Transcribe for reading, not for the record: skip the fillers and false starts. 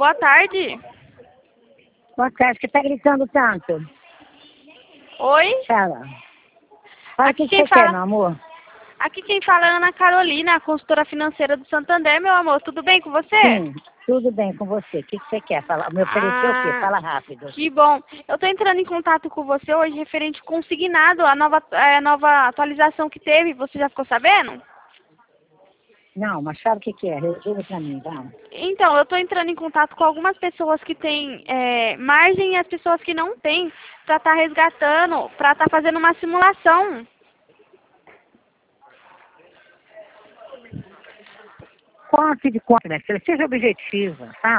boa tarde. Boa tarde, que tá gritando tanto? Oi? Fala. Fala o Aqui que quem você quer, fala- meu amor? Aqui quem fala é Ana Carolina, a consultora financeira do Santander, meu amor. Tudo bem com você? Sim, tudo bem com você. O que você quer? Fala, me oferecer o quê? Fala rápido. Que bom. Eu tô entrando em contato com você hoje referente ao consignado, a nova atualização que teve. Você já ficou sabendo? Não, mas fala o que é. Resume pra mim, vamos. Então, eu estou entrando em contato com algumas pessoas que têm margem e as pessoas que não têm, para estar resgatando, para estar fazendo uma simulação. Conte de conta, minha filha. Seja objetiva, tá?